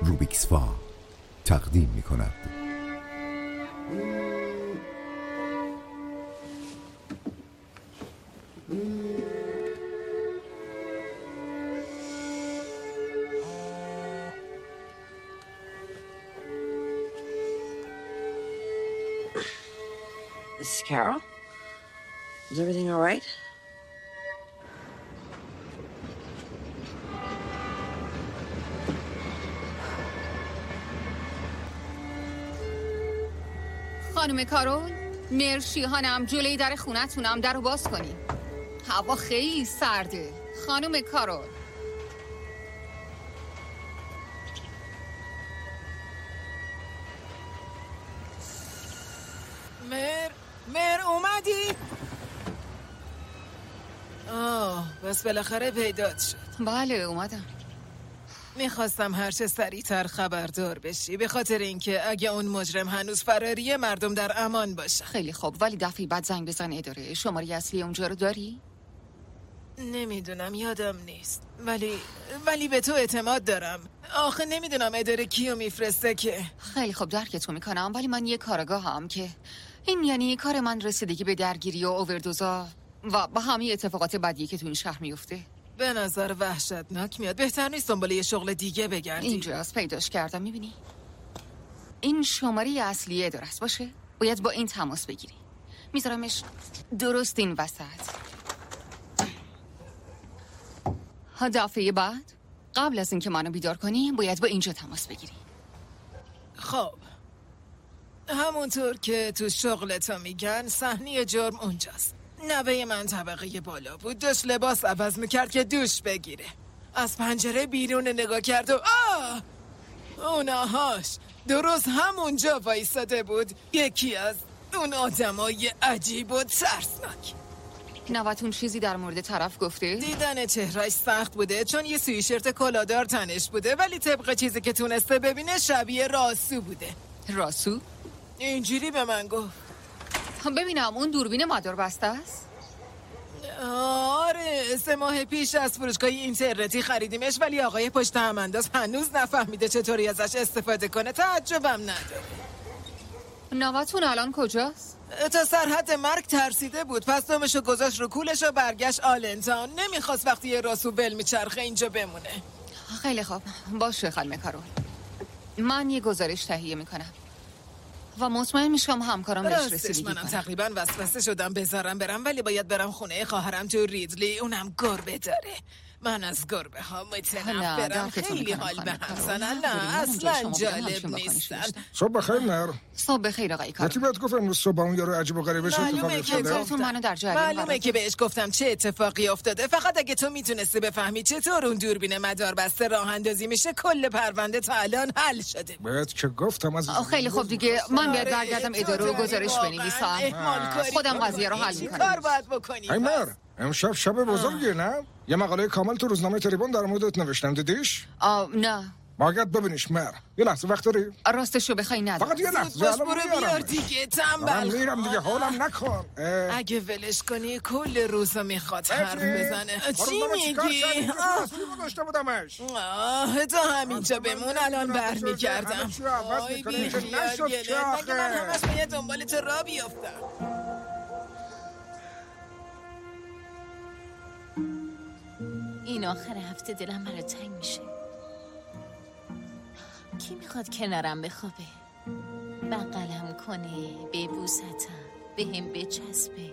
روبیکسفا تقدیم می کند. This is Carol. Is everything all right? خانم کارول، مرشیهانم جلوی در خونتونم در رو باز کنی. هوا خیلی سرده. خانم کارول. مر اومدی؟ بس بالاخره پیدات شد. بله اومدم. میخواستم هر چه سریعتر خبردار بشی، به خاطر اینکه اگه اون مجرم هنوز فراریه مردم در امان باشن. خیلی خوب، ولی دفعه بعد زنگ بزن اداره. شماره اصلی اونجا رو داری؟ نمیدونم، یادم نیست، ولی به تو اعتماد دارم. آخه نمیدونم اداره کیو میفرسته که. خیلی خوب درکتون میکنم، ولی من یه کارگاهم که این یعنی کار من رسیدگی به درگیری و اووردوزا و با همه اتفاقات بدی که تو این شهر میفته. به نظر وحشتناک میاد. بهتر نیست دنبال یه شغل دیگه بگردی؟ اینجاست، پیداش کردم. میبینی این شماره اصلی اداره است. باشه، باید با این تماس بگیری. میذارمش درست این وسط. دفعه بعد قبل از اینکه منو بیدار کنی باید با اینجا تماس بگیری. خب همونطور که تو شغلتا میگن صحنه جرم اونجاست. نوه من طبقه بالا بود، داشت لباس عوض میکرد که دوش بگیره. از پنجره بیرون نگاه کرد و اونهاش درست همونجا وایساده بود. یکی از اون آدمای عجیب و ترسناک. نوتون چیزی در مورد طرف گفته؟ دیدن چهرهش سخت بوده چون یه سویشرت کلادار تنش بوده، ولی طبق چیزی که تونسته ببینه شبیه راسو بوده. راسو؟ اینجوری به من گفت. ببینم اون دوربین مدار بسته است؟ آره 3 ماه پیش از فروشگاه اینترنتی خریدیمش، ولی آقای پشت هم‌انداز هنوز نفهمیده چطوری ازش استفاده کنه. تعجبم نداره. نوتون الان کجاست؟ تا سرحد مرگ ترسیده بود، پس دمشو گذاشت رو کولش و برگشت آلنتان. نمیخواست وقتی یه راسو بل میچرخه اینجا بمونه. خیلی خوب، باشه خانم کارول، من یه گزارش تهیه میکنم و مطمئن میشم همکارم بهش رسیدگی کنم. منم تقریبا وسوسه شدم بذارم برم، ولی باید برم خونه خواهرم تو ریدلی. اونم گربه داره. من از گربه ها متنفرم. خیلی حال به هم زنن. نه اصلا جالب نیستن. صبح بخیر مر. صبح بخیر آقای کارول. یکی بهت گفت امروز صبح اون یارو عجیب و غریبه شد اتفاقی افتاده؟ منو در جریان معلومه که بهش گفتم چه اتفاقی افتاده. فقط اگه تو میتونستی بفهمی چطور اون دوربین مدار بسته راه اندازی میشه، کل پرونده تا الان حل شده. بهت که گفتم از خیلی خوب دیگه، من باید برگردم اداره و گزارش بنویسم. خودم قضیه رو حل میکنم. کار باید بکنی. مر امشب شب بزرگیه نه؟ یه مقاله کامل تو روزنامه تریبون در موردت نوشتم، دیدیش؟ نه. باید ببینیش مر. یه لحظه وقت داری؟ راستشو بخوای ندارم. فقط یه لحظه. باش برو بیار دیگه تنبل. من میرم دیگه، حالم نکن. اگه ولش کنی کل روزا میخواد حرف بزنه. چی میگی؟ گذاشته بودمش. تا همینجا بمون، الان برمیگردم. آی بیخیال گله. مگه من همش باید دنبالت را بیافتم. این آخر هفته دلم برای تنگ میشه. کی میخواد کنارم بخوابه، بغلم کنه، ببوستم، بهم بچسبه؟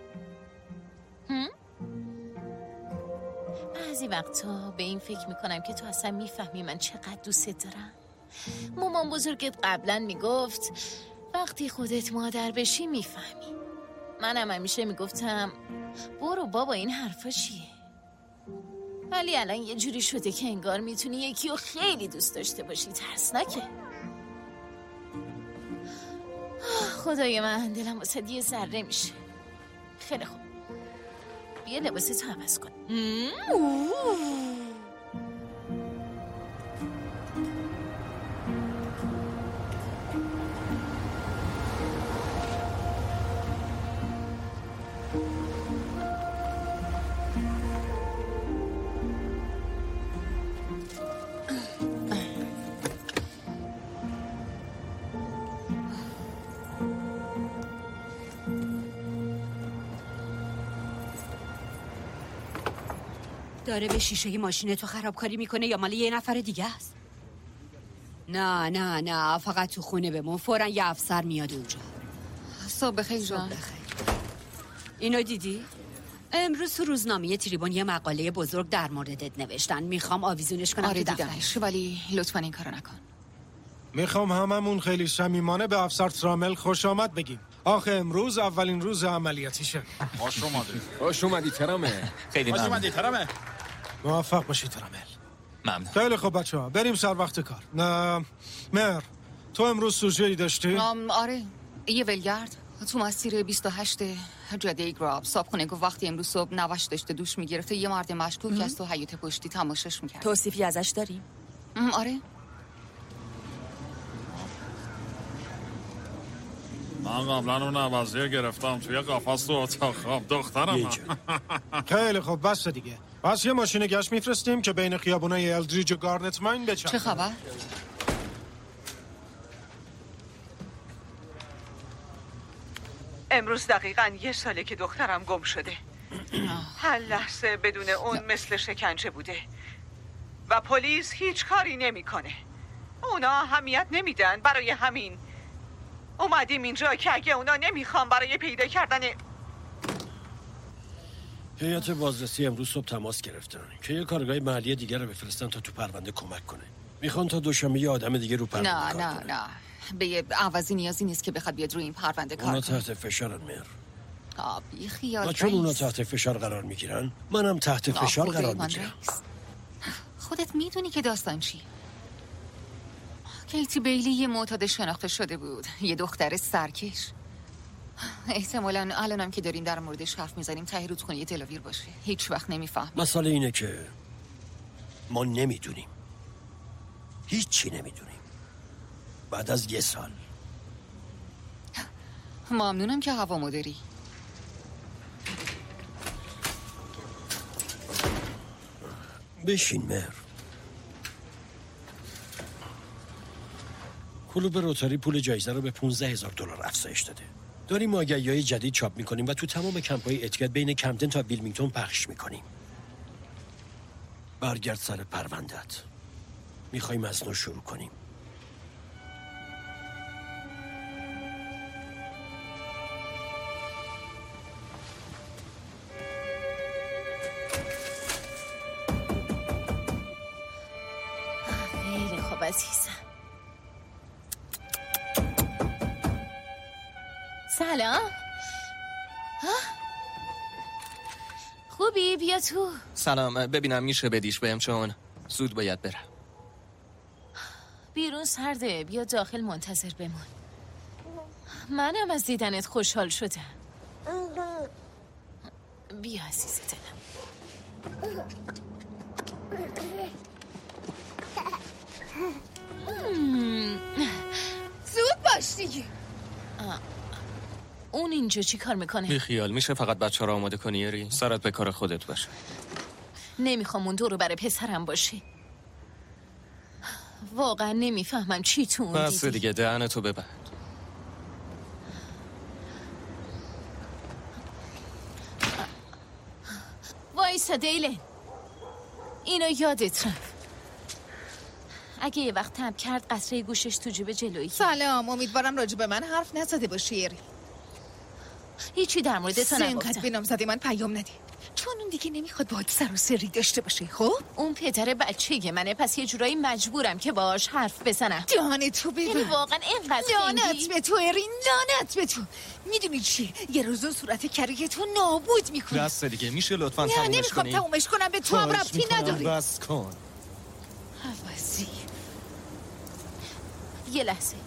بعضی وقتا به این فکر میکنم که تو اصلا میفهمی من چقدر دوست دارم. مامان بزرگت قبلا میگفت وقتی خودت مادر بشی میفهمی. منم همیشه میگفتم برو بابا این حرفا چیه، ولی الان یه جوری شده که انگار میتونی یکی رو خیلی دوست داشته باشی. ترسناکه. خدای من دلم واسه یه ذره میشه. خیلی خوب، بیا لباس تو عوض کن. داره به شیشه ماشین تو خرابکاری میکنه یا مال یه نفر دیگه است؟ نه فقط تو خونه بمون، فوراً یه افسر میاد اونجا. صبح بخیر جان. اینو دیدی؟ امروز تو روزنامه تریبون یه مقاله بزرگ در موردت نوشتن، میخوام آویزونش کنم. آره دیدمش، ولی لطفاً این کارو نکن. میخوام هممون خیلی صمیمانه به افسر ترامل خوش آمد بگیم. آخه امروز اولین روز عملیاتیشه. خوش اومدی ترامل. خیلی ممنون. موفق باشی ترامل. ممنون. خیلی خوب بچه‌ها، بریم سر وقت کار. نه مر، تو امروز سوژه‌ای داشتی؟ آره، یه ولگرد تو مسیر 28 جاده گراب صابخونه گفت وقتی امروز صبح نوش داشته دوش میگرفته یه مرد مشکوک از تو حیاط پشتی تماشاش میکرد. توصیفی ازش داریم؟ آره. من قبلا اون عوضیه گرفتم توی قفس تو اتاق خواب دخترم. خیلی خوب بس دیگه. بس یه ماشین گشت میفرستیم که بین خیابونای الدریج و گارنت ماین بچرخه. چه خبر؟ امروز دقیقاً 1 ساله که دخترم گم شده. هر لحظه بدون اون مثل شکنجه بوده و پلیس هیچ کاری نمیکنه. اونا اهمیت نمیدن. برای همین اومدیم اینجا که اگه اونا نمیخوان برای پیدا کردن هیئت بازرسی امروز صبح تماس گرفتن که یه کارگاه محلی دیگر رو بفرستن تا تو پرونده کمک کنه. میخوان تا دوشنبه یه آدم دیگه رو پرونده کار کنه. نه به یه عوضی نیازی نیست که بخواد بیاد روی این پرونده کار کنه. اونا تحت فشارن مهر. بی خیال چون اونا تحت فشار قرار میگیرن منم تحت فشار قرار میگیرم. خودت میدونی که داستان چی؟ کیتی بیلی یه معتاد شناخته شده بود، یه دختر سرکش. احتمالاً الانم که دارین در موردش حرف میزنیم ته رودخونه یه دلاویر باشه. هیچ وقت نمیفهم. مسئله اینه که ما نمیدونیم، هیچی نمیدونیم. بعد از 1 سال. ممنونم که هوامو داری. بشین مهر. کلوب روتاری پول جایزه رو به $15,000 افزایش داده. داریم آگهی‌های جدید چاپ میکنیم و تو تمام کمپ‌های اتیکت بین کمپتن تا ویلمینگتون پخش میکنیم. برگرد سر پروندت. میخوایم از نو شروع کنیم. خیلی خوب عزیزم. سلام. خوبی؟ بیا تو. سلام، ببینم میشه بدیش بهم چون زود باید برم. بیرون سرده، بیا داخل منتظر بمون. منم از دیدنت خوشحال شدم. بیا عزیز دلم. زود باش دیگه. اون اینجا چی کار میکنه؟ بی خیال، میشه فقط بچه را آماده کنی یاری؟ سرت به کار خودت باشه. نمیخوام اون دورو برای پسرم باشی. واقعا نمیفهمم چی تو اون بس دیدی. دیگه دهنتو ببند. وایسا دیلن، اینو یادت رفت. اگه یه وقت تب کرد قطره گوشش تو جیب جلویی. سلام، امیدوارم راجع به من حرف نزده باشی یری. هیچی در مورد تو نگفتم. اینقدر به نامزدی من پیام ندی، چون اون دیگه نمیخواد باهات سر و سری داشته باشه. خب اون پدر بچه منه، پس یه جورایی مجبورم که باهاش حرف بزنم. دهان تو ببین. یعنی واقعا اینقدر لعنت به تو ارین، لعنت به تو. میدونی چیه؟ یه روز صورت کریه تو نابود میکنه. بس دیگه، میشه لطفاً نه تمومش نمیخوام کنی؟ تمومش کنم، به تو هم ربطی نداری. بس کن. حوضی. یه لحظه،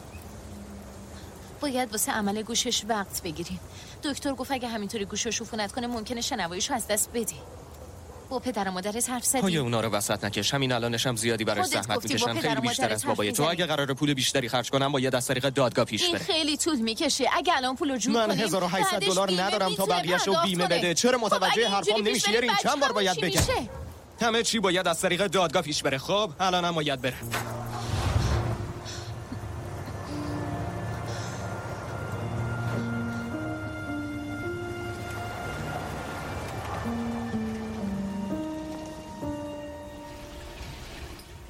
باید واسه عمل گوشش وقت بگیریم. دکتر گفت اگه همینطوری گوشش عفونت کنه ممکنه شنواییشو از دست بده. با پدر و مادرت حرف زدی؟ پای اونا رو وسط نکش. همین الانشم زیادی برای زحمت میکشم، خیلی بیشتر از بابای تو. اگه قراره پول بیشتری خرج کنم باید از طریق دادگاه پیش این بره. خیلی طول میکشه. اگه الان پولو جور من کنیم $1800 ندارم تا بقیه‌شو بیمه بده. چرا متوجه حرفام نمیشی؟ یارین چند بار باید بگم؟ همه چی باید از طریق دادگاه پیش بره. خب الانم باید بره.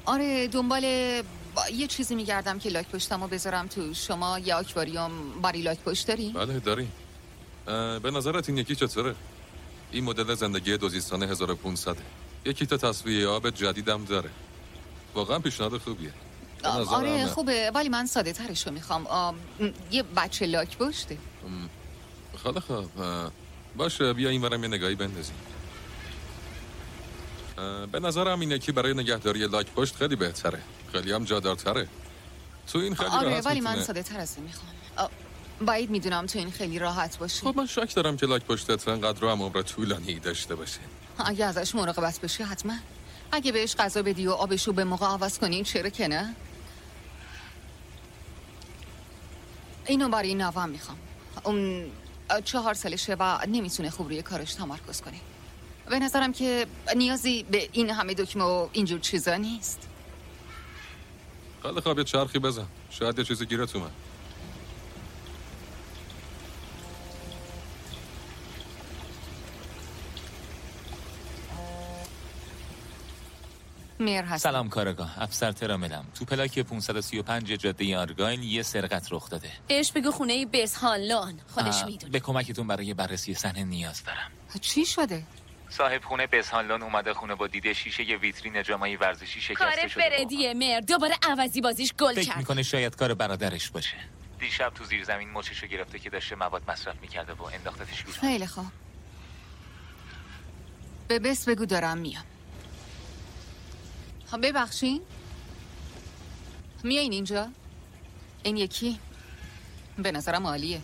آره دنبال یه چیزی میگردم که لاک پشتمو بذارم تو. شما یه آکواریوم برای لاک پشت داری؟ بله داریم. به نظرت این یکی چطوره؟ این مدل زندگی دوزیستان 1500 یکی تا تصفیه آب جدیدم داره. واقعا پیشنهاد خوبیه. آره خوبه ولی من ساده ترشو میخوام. یه بچه لاک پشته. خیلی خوب. باشه بیا این ورم یه نگاهی بندازیم. به نظرم اینه که برای نگهداری لاک پشت خیلی بهتره. خیلی هم جادارتره. تو این خیلی آره راحت ولی میتونه. من ساده تر از این میخوام. باید میدونم تو این خیلی راحت باشه. خب من شک دارم که لاک پشتت انقدر رو هم عمر طولانی داشته باشه. اگه ازش مراقبت بشی حتما. اگه بهش غذا بدی و آبشو به موقع عوض کنی چرا که نه؟ اینو برای نوام میخوام. اون 4 سالشه و نمیتونه خوب روی کارش تمرکز کنه. به نظرم که نیازی به این همه دکمه و اینجور چیزا نیست. خیلی خوب یه چرخی بزن. شاید یه چیزی گیرت اومد. سلام کارگاه، افسر تراملم. تو پلاک 535 جاده آرگاین یه سرقت رخ داده. بهش بگو خونه بسهانلان، خودش میدونه. به کمکتون برای بررسی صحنه نیاز دارم. چی شده؟ صاحب خونه بسهانلان اومده خونه با دیده شیشه یه ویترین جامعه ورزشی شکسته شده. کار فردیه مر دوباره عوضی بازیش گل کرد. فکر میکنه شاید کار برادرش باشه. دیشب تو زیر زمین مچشو گرفته که داشته مواد مصرف میکرده و انداختتش بیرون. خیلی خوب. به بس بگو دارم میام. ببخشین میایین اینجا؟ این یکی به نظرم عالیه.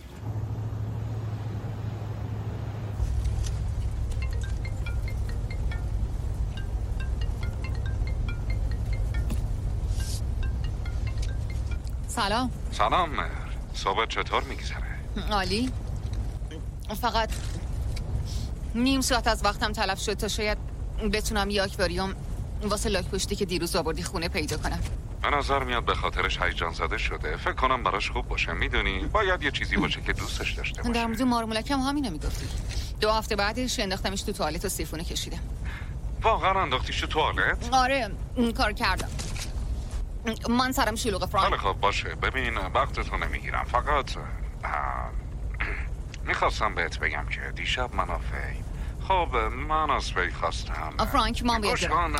سلام. سلام مهر، صحبت چطور میگذره؟ عالی. فقط نیم ساعت از وقتم تلف شد تا شاید بتونم یه آکواریوم واسه لاک پشتی که دیروز آوردی خونه پیدا کنم. به نظر میاد به خاطرش هیجان زده شده. فکر کنم براش خوب باشه. میدونی باید یه چیزی باشه که دوستش داشته باشه. در مورد مارمولکم همینو میگفتی. 2 هفته بعدش انداختمش تو توالت و سیفونه کشیدم. واقعا انداختیش تو توالت؟ آره این کار کردم. من سرم شلوغه فرانک. خب باشه. ببین وقتتو نمیگیرم. فقط میخواستم بهت بگم که دیشب من خب من از فی خواستم فرانک من باید برم.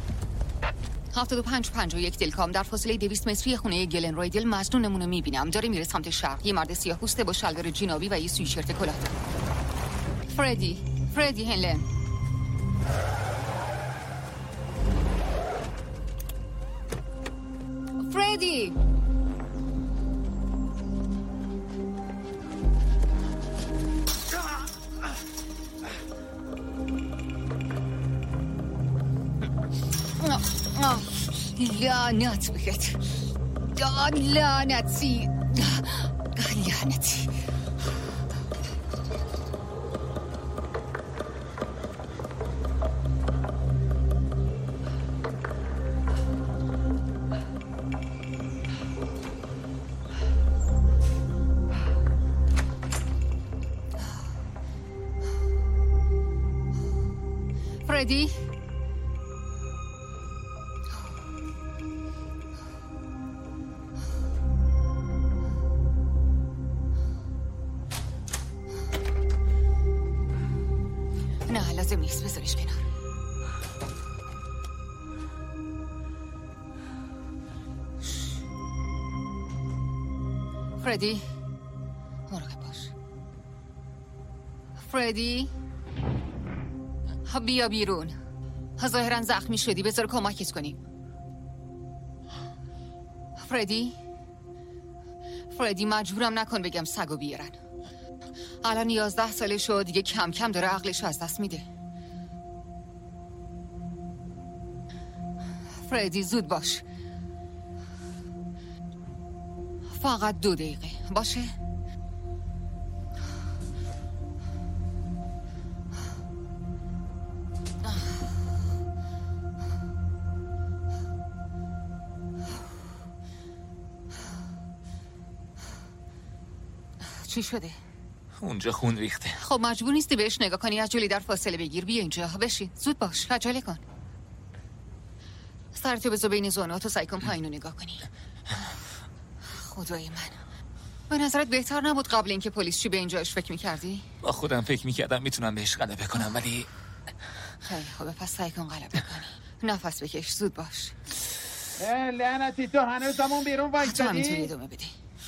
75-51 دلکام در فاصله 200 متری خونه گلن رویدل مجنونمونو میبینم. داره میره سمت شرق. یه مرد سیاه‌پوسته با شلوار جینابی و یه سویشرت کلاه. فردی هنلن. فردی لعنت بهت. لعنتی. فردی نه لازم نیست بذارش کنار. فردی مراقب باش. فردی بیا بیرون. ظاهرا زخمی شدی. بذار کمکت کنیم. فردی مجبورم نکن بگم سگو بیارن. الان 11 ساله شد دیگه کم کم داره عقلش از دست میده. فردی زود باش. فقط 2 دقیقه باشه؟ چی شده؟ اونجا خون ریخته. خب مجبور نیستی بهش نگاه کنی. از جلی در فاصله بگیر. بیا اینجا. بشین زود باش. عجله کن. سرتو بذار بین زونات و سعی کن پایینو نگاه کنی. خدای من، به نظرت بهتر نبود قبل اینکه پلیس چی به اینجاش فکر میکردی؟ با خودم فکر میکردم میتونم بهش غلبه کنم ولی خیلی خوبه، پس سعی کن غلبه کنی. نفس بکش، زود باش. لعنتی تو هنوز همون بیرون وایستادی؟ تو میتونی ادامه بدی.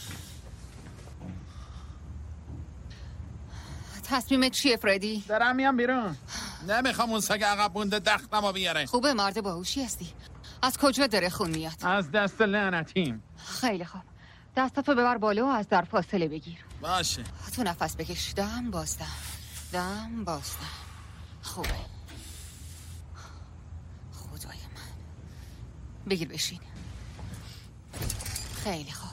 تصمیمت چیه فردی؟ دارم میام بیرون. نمیخوام اون سگ عقب مونده دختمو بیاره. خوبه، مرد باهوشی هستی. از کجا داره خون میاد؟ از دست لعنتیم. خیلی خوب، دستاتو ببر بالا و از در فاصله بگیر. باشه. تو نفس بکش، دم بازدم، دم بازدم. خوبه. خدای من، بگیر بشین. خیلی خوب.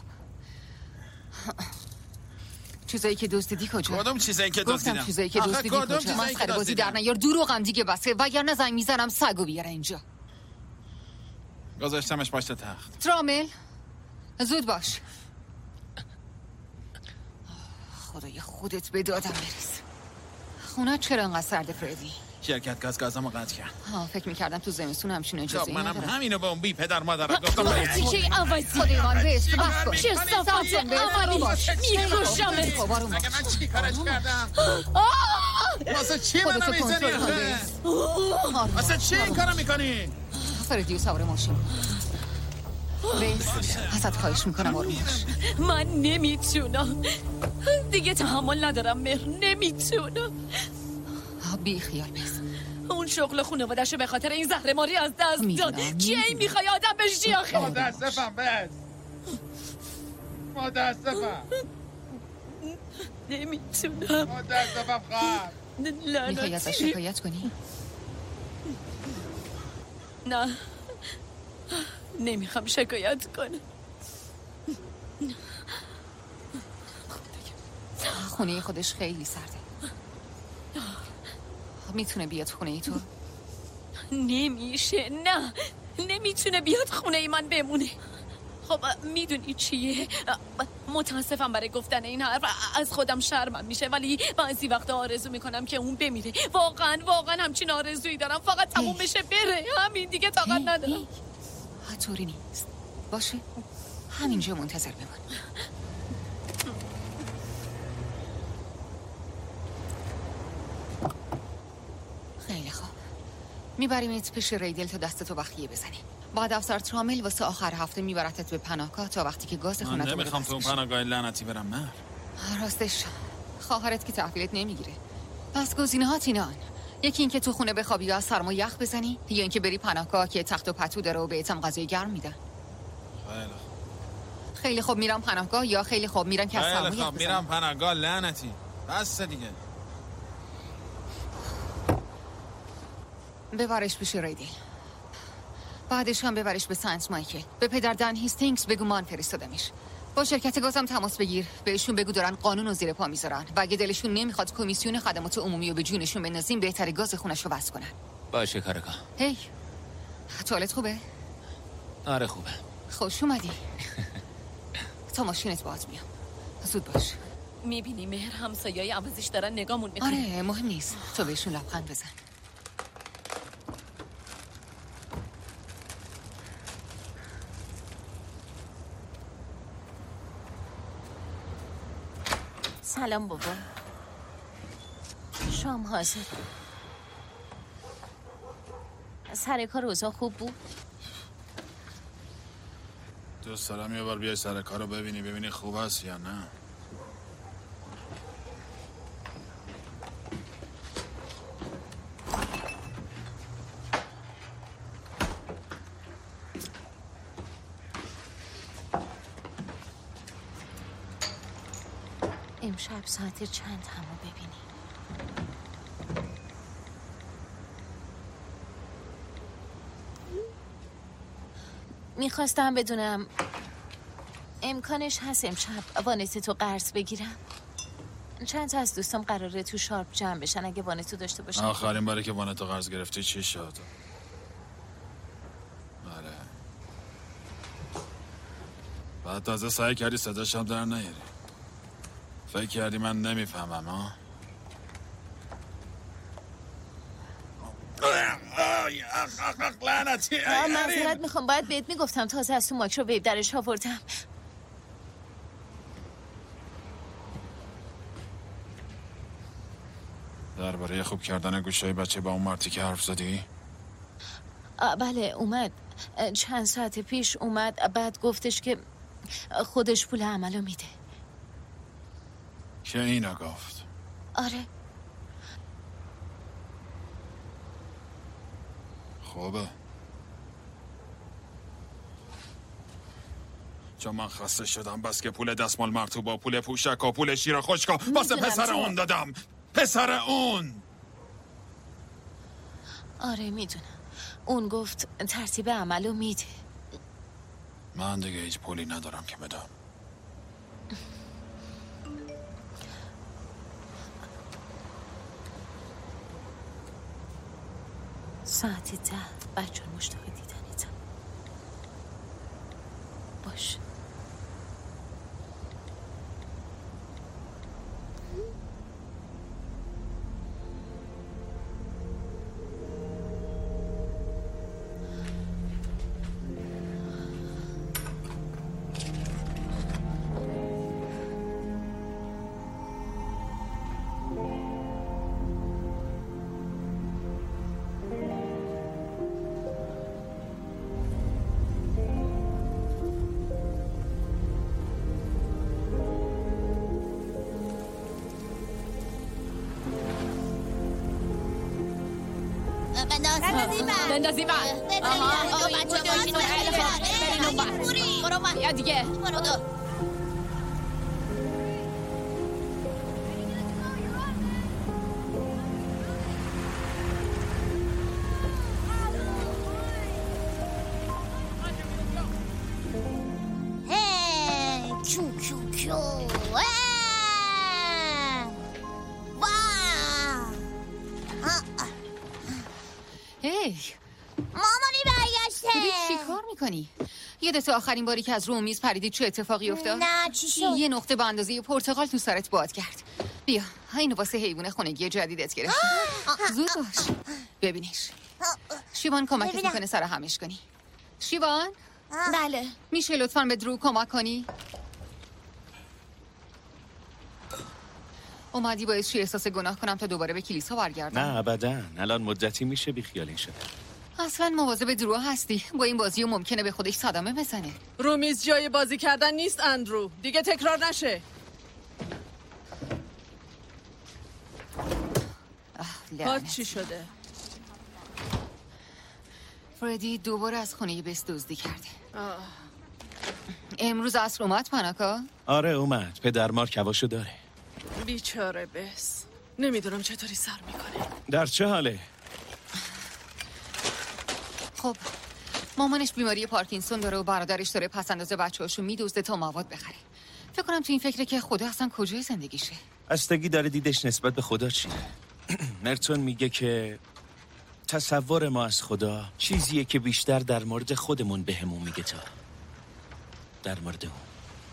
چیزایی که دزدیدی کجا؟ کدوم چیزایی که دزدیدم؟ گفتم چیزایی که دزدیدی کجا؟ مسخره بازی در نیار، دروغم دیگه بسه، وگرنه زنگ میزنم سگو بیاره اینجا. گذاشتمش پشت تخت. ترامل زود باش. خدای خودت به دادم بریز. خونه چرا انقدر سرده فردی؟ شرکت گازمو قطع کرد. فکر می‌کردم تو زمستون همچین اجازه‌ای منم ندارم. همینو به اون بی پدر مادرم گفتم. چه عوضی خدای من بس بس کن. چه صفات عملی میکشمت. مگه من چی کارش کردم؟ واسه چی منو میزنی آخه؟ واسه چی این کارو میکنی؟ فردیو سوار ماشین. بس ازت خواهش میکنم آروم باش. من نمیتونم دیگه، تحمل ندارم مهر، نمیتونم. بی خیال بس. اون شغل خانواده‌شو به خاطر این زهرماری از دست داد. چی میخوای آدم بشی آخه؟ متاسفم بس. متاسفم. نمیتونم. متاسفم خواهر. میخوای ازش شکایت کنی؟ نه، نمیخوام شکایت کنم. خونه خودش خیلی سرده. میتونه بیاد خونه ای تو؟ نمیشه، نه نمیتونه بیاد خونه ای من بمونه. خب میدونی چیه؟ متاسفم برای گفتن این حرف، از خودم شرمم میشه، ولی بعضی وقتا آرزو میکنم که اون بمیره. واقعا همچین آرزویی دارم، فقط تموم بشه بره، همین، دیگه طاقت ندارم. طوری نیست، باشه همینجا منتظر بمان. خیلی خوب، میبریمت پیش ریدل تا دستتو بخیه بزنی. بعد افسر ترامل واسه آخر هفته میبرتت به پناهگاه تا وقتی که گاز خونتو بده. نمیخوام تو اون پناهگاه لعنتی برم. نه راستش خواهرت که تحویلت نمیگیره. پس گزینه‌هات اینان: یکی این که تو خونه بخوابی یا از سرما یخ بزنی، یا اینکه بری پناهگاه که تخت و پتو داره و بهتم غذای گرم میدن. خیلی خوب میرم پناهگاه، یا خیلی خوب میرن که از سرما یخ بزنن. میرم پناهگاه لعنتی. بس دیگه. ببرش پیش ریدل، بعدش هم ببرش به سنت مایکل. به پدر دن هیستینگز بگو من فرستادمش. با شرکت گازم تماس بگیر، بهشون بگو دارن قانون رو زیر پا میذارن و اگه دلشون نمیخواد کمیسیون خدمات عمومی رو به جونشون بندازیم، بهتره گاز خونش رو بس کنن. باشه کارگاه. هی توالت خوبه؟ آره خوبه. خوش اومدی. تا ماشینت باهات میام، زود باش. میبینی مهر، همسایه‌ای عوضیش دارن نگامون میکنن. آره مهم نیست، تو بهشون لبخند بزن. سلام بابا. شام حاضر. سر کار اوضاع خوب بود؟ دوست دارم یه بار بیای سر کار رو ببینی خوب هست یا نه. امشب ساعت چند همو ببینی؟ میخواستم بدونم امکانش هست امشب وانت تو قرض بگیرم؟ چند تا از دوستام قراره تو شارپ جمع بشن اگه وانتو داشته باشن. آخرین باری که وانتو قرض گرفتی چی شد؟ آره. بعد تازه سعی کردی صداشم در نیاری. فکر کردی من نمیفهمم ها؟ لعنتی. معذرت میخوام، باید بهت میگفتم، تازه از تو مایکروویو درش آوردم. درباره خوب کردن گوشای بچه با اون مرتی که حرف زدی؟ بله اومد، چند ساعت پیش اومد، بعد گفتش که خودش پول عملو میده. که اینا گفت؟ آره. خوبه، چون من خسته شدم بس که پول دستمال مرطوبا، پول پوشک و پول شیر خشکا واسه پسر اون دادم. پسر اون. آره میدونم، اون گفت ترتیب عملو میده. من دیگه هیچ پولی ندارم که بدم. ساعت 10 بچه مشتاق دیدنیتم. باش. بندازی بر. برین اون بر. برو بر. یا دیگه. برو. یادت آخرین باری که از رو میز پریدی چه اتفاقی افتاد؟ نه چی شد؟ یه نقطه به اندازه پرتقال تو سرت باد کرد. بیا اینو واسه حیوان خونگی جدیدت گرفتم. زود باش ببینیش. شیوان کمکت میکنه سر همش کنی. شیوان؟ بله. میشه لطفاً به درو کمک کنی؟ اومدی باعث چی احساس گناه کنم تا دوباره به کلیسا برگردم؟ نه ابداً، الان مدتی میشه بیخیالین شده. اصلا مواظب درو هستی؟ با این بازی ممکنه به خودش صدمه بزنه. رو میز جای بازی کردن نیست اندرو، دیگه تکرار نشه. پات چی شده؟ فردی دوباره از خونه بس دزدی کرده. امروز عصر اومد پاناکا؟ آره اومد، پدر مار کواشو داره. بیچاره بس، نمیدونم چطوری سر میکنه. در چه حاله؟ خب مامانش بیماری پارکینسون داره و برادرش داره پس انداز بچه‌هاشو میدزده تا مواد بخره. فکر کنم تو این فکره که خدا اصلا کجای زندگیشه. استگی داره دیدش نسبت به خدا چیه؟ مرتون میگه که تصور ما از خدا چیزیه که بیشتر در مورد خودمون بهمون میگه تا در مورد اون.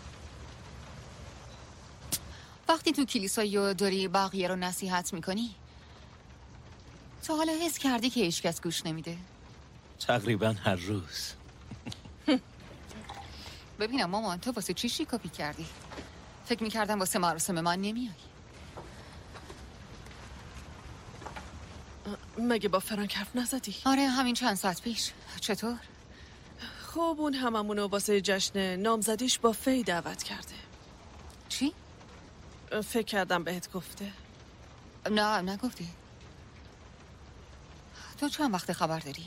وقتی تو کلیسا داری بقیه رو نصیحت میکنی تا حالا حس کردی که هیچ کس گوش نمیده؟ تقریبا هر روز. ببینم مامان تو واسه چی شیکاپی کردی؟ فکر میکردم واسه مراسم من نمیای. مگه با فرانک حرف نزدی؟ آره همین چند ساعت پیش. چطور؟ خب اون هممونو واسه جشن نامزدیش با فی دعوت کرده. چی؟ فکر کردم بهت گفته. نه نگفتی. تو چند وقت خبر داری؟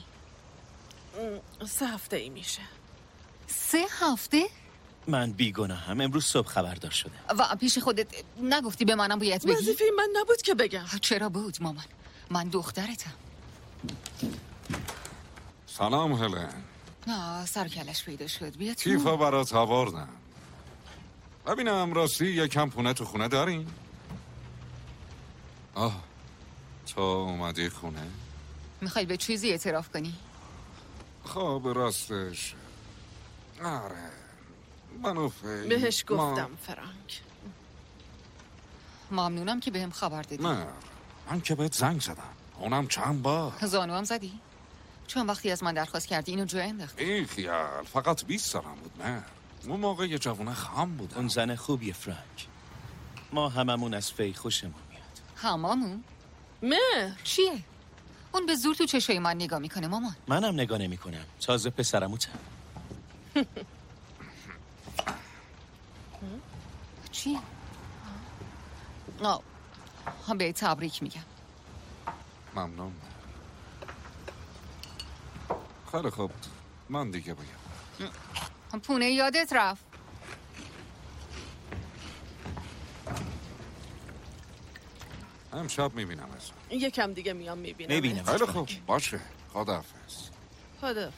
3 هفته ای میشه. 3 هفته؟ من بیگناهم، امروز صبح خبردار شده. و پیش خودت نگفتی به منم باید بگی؟ وظیفه من نبود که بگم. چرا بود مامان؟ من دخترتم. سلام هلن. سرکلش پیدا شد. بیا تو. کیفا برات آوردم. ببینم راستی یکم پونه تو خونه دارین؟ تو اومدی خونه؟ میخوای به چیزی اعتراف کنی؟ خب راستش آره منو بهش گفتم فرانک. ممنونم که بهم خبر دادی. نه من که بهت زنگ زدم. اونم چند بار. زانو هم زدی؟ چون وقتی از من درخواست کردی اینو جای انداختی. این خیال فقط 20 سالم بود. نه اون موقع یه جوونه خام بودم. اون زن خوبیه فرانک. ما هممون از فی خوشمون میاد. هممون؟ مهر چیه؟ اون به زور تو چشای من نگاه میکنه مامان. منم نگاه نمیکنم. تازه پسرموتم. چی؟ هم به تبریک میگم. ممنون. خیلی خوب، من دیگه باید. پونه یادت رفت. امشب میبینم از یکم دیگه میام میبینم. خیلی خوب، باشه. خداحافظ. خدا.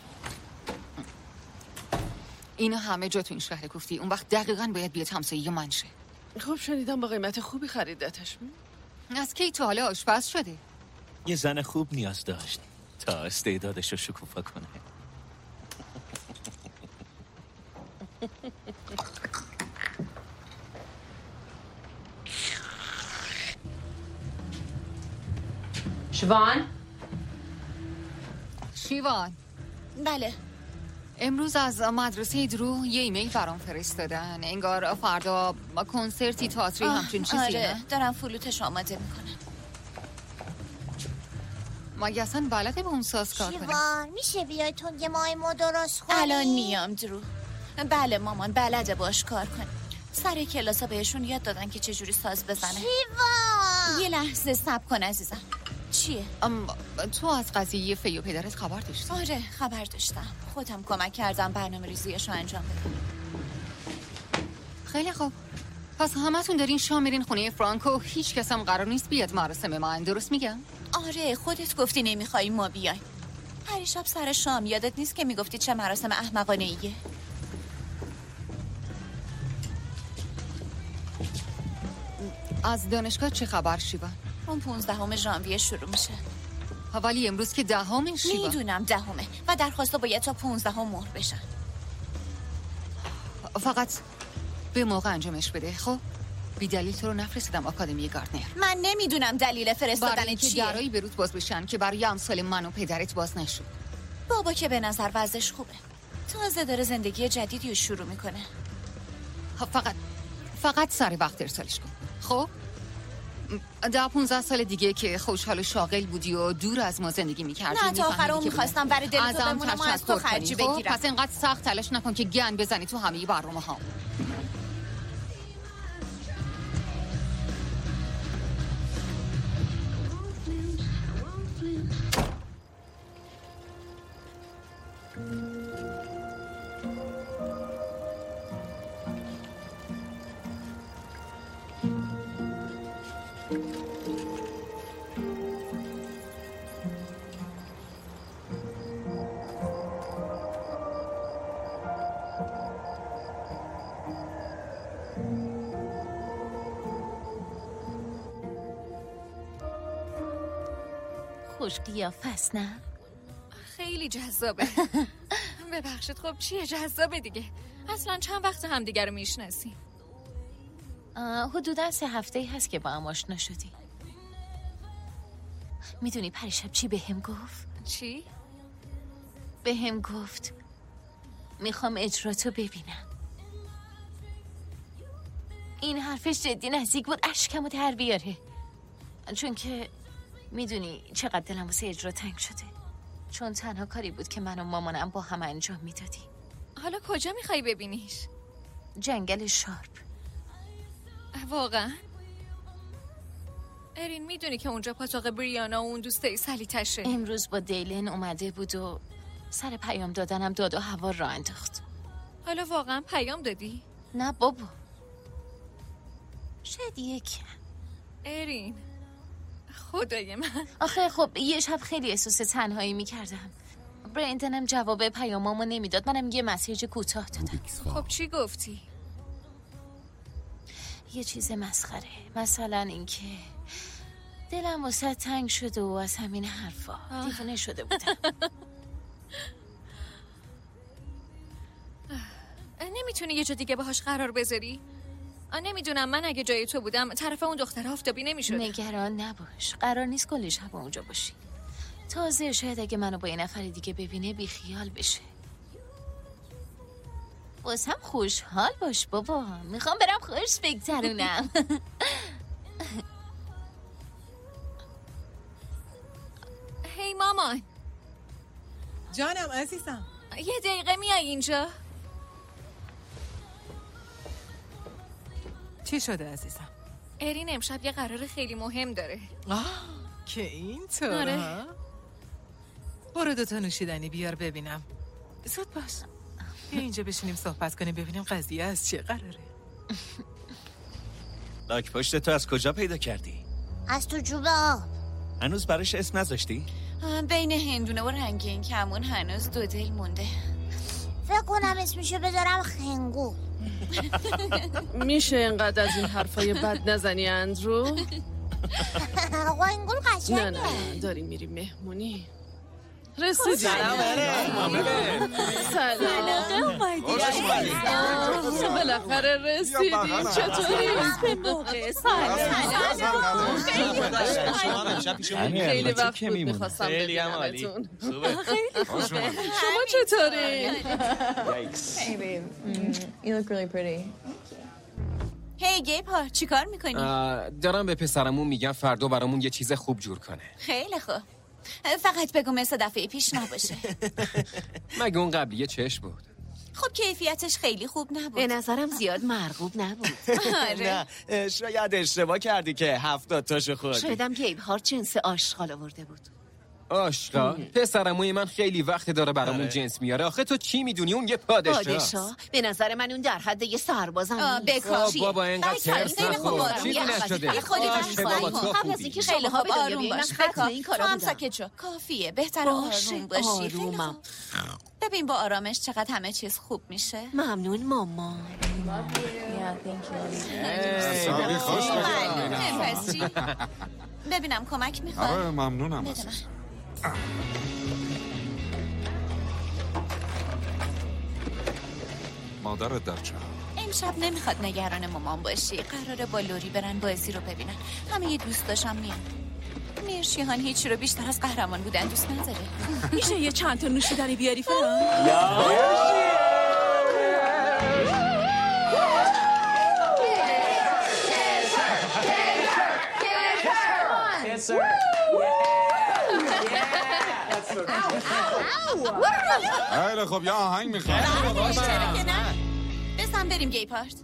اینو همه جا تو این شهر گفتی. اون وقت دقیقاً باید بیاد همسایه من شه. خب شنیدم با قیمت خوبی خریدتش. از کی تا حالا آشپز شده؟ یه زن خوب نیاز داشت تا استعدادش رو شکوفا کنه. شیوان؟ شیوان. بله. امروز از مدرسه درو یه ایمیل برام فرستادن. انگار فردا کنسرتی تئاتری همچین چیزی. آره دارم فلوتش آماده میکنم. مگه اصلا بلده به اون ساز کار کنه؟ شیوان میشه بیای تو یه مایمو درست کنی؟ الان میام درو. بله مامان بلده باش کار کنه. سر کلاسا بهشون یاد دادن که چجوری ساز بزنه. شیوان یه لحظه صبر کن عزیزم. چیه؟ تو از قضیه فی و پدرت خبر داشتی؟ آره خبر داشتم. خودم کمک کردم برنامه ریزیش رو انجام بدم. خیلی خوب. پس همتون دارین شام میرین خونه فرانکو. هیچ کس هم قرار نیست بیاد مراسم من. درست میگم؟ آره خودت گفتی نمیخوایی ما بیایم. پریشب سر شام یادت نیست که میگفتی چه مراسم احمقانه ایه؟ از دانشگاه چه خبر شیوان؟ اون 15 ژانویه شروع میشه. ولی امروز که 10 شیوان. میدونم 10 و درخواستو باید تا 15 مهر بشن. فقط به موقع انجامش بده. خب بی دلیل تو رو نفرستادم آکادمی گاردنر. من نمیدونم دلیل فرستادن چیه. درایی به روت باز بشن که برای امثال من و پدرت باز نشد. بابا که به نظر وضعش خوبه. تازه داره زندگی جدیدی رو شروع میکنه. فقط سر وقت ارسالش کن. خب 10-15 سال دیگه که خوشحال و شاغل بودی و دور از ما زندگی میکردی. نه تا آخر اون میخواستم برای دل تو بمونم و از تو خرجی بگیرم. پس اینقدر سخت تلاش نکن که گن بزنی تو همه برنامه ها. خوش قیافه است نه؟ خیلی جذابه. ببخشید خب چیه جذابه دیگه؟ اصلا چند وقت همدیگه رو میشناسیم؟ حدودا 3 هفته هست که با هم آشنا شدی. میدونی پریشب چی بهم گفت؟ چی؟ بهم گفت میخوام اجراتو ببینم. این حرفش جدی نزدیک بود اشکمو در بیاره. چون که میدونی چقدر دلم واسه اجرا تنگ شده. چون تنها کاری بود که من و مامانم با هم انجام میدادیم. حالا کجا میخوای ببینیش؟ جنگل شارپ. واقعا؟ ارین میدونی که اونجا پاتاق بریانا و اون دوسته سلیتشه. امروز با دیلن اومده بود و سر پیام دادنم داد و هوا را انداخت. حالا واقعا پیام دادی؟ نه بابا شاید یکم. ارین خدای من. آخه خب یه شب خیلی احساس تنهایی میکردم. برندنم جواب پیامامو نمیداد. منم یه مسیج کوتاه دادم. خب چی گفتی؟ یه چیز مسخره. مثلا اینکه دلم واسه تنگ شده و از همین حرفا دیوونه شده بودم. نمیتونی یه جا دیگه باهاش قرار بذاری؟ نمیدونم، من اگه جای تو بودم طرف اون دختر آفتابی نمیشد. نگران نباش، قرار نیست کل شب اونجا باشی. تازه شاید اگه منو با یه نفر دیگه ببینه بیخیال بشه. واسم خوشحال باش بابا، میخوام برم خوش بگذرونم. هی مامان. جانم عزیزم. یه دقیقه میای اینجا؟ چی شده عزیزم؟ ارین امشب یه قرار خیلی مهم داره. که اینطور؟ آره. برو 2 تا نوشیدنی بیار ببینم. زود باش. بیا اینجا بشینیم صحبت کنیم ببینیم قضیه از چه قراره. لاک پشت تو از کجا پیدا کردی؟ از تو جوب آب. هنوز براش اسم نذاشتی؟ بین هندونه و رنگین کمون هنوز 2 دل مونده. فکر کنم اسمشو بذارم خنگو. میشه اینقدر از این حرفای بد نزنی اندرو؟ خنگول قشنگه. نه داریم میریم مهمونی. رسیدی. سلام سلام. بالاخره رسیدی. چطوری؟ به موقع. سلام. خیلی وقت بود میخواستم ببینمتون. شما چطوری؟ You look really pretty. هی گیپا چی کار میکنی؟ دارم به پسرمون میگم فردا برامون یه چیز خوب جور کنه. خیلی خوب. فقط بگو مثل دفعه پیش نباشه. مگه اون قبلیه چش بود؟ خب کیفیتش خیلی خوب نبود. به نظرم زیاد مرغوب نبود. نه شاید اشتباه کردی که 70 تاشو خوردی. شایدم گیب هار جنس آشغال آورده بود. آشغال؟ پسرموی من خیلی وقت داره برامون جنس میاره. آخه تو چی میدونی اون یه پادشاه؟ به نظر من اون در حد یه سربازم نیست. بابا اینقدر ترس نخور. چیزی نشده. قبل از اینکه خیلی خوب آروم باش. تو هم ساکت شو. کافیه. بهتر آروم باشی. آرومم. ببین با آرامش چقدر همه چیز خوب میشه. ممنون مامان. ببینم کمک میخواد. آره ممنونم. مادرت در چه؟ امشب نمیخواد نگران مامان باشی. قراره با لوری برن بازی رو ببینن. همه یه دوست داشتم میان. میرشیهان هیچی رو بیشتر از قهرمان بودن دوست نداره. میشه یه چند تا نوشیدنی بیاری فران؟ خیلی خب یه آهنگ میخواد. بزن بریم گی پارت.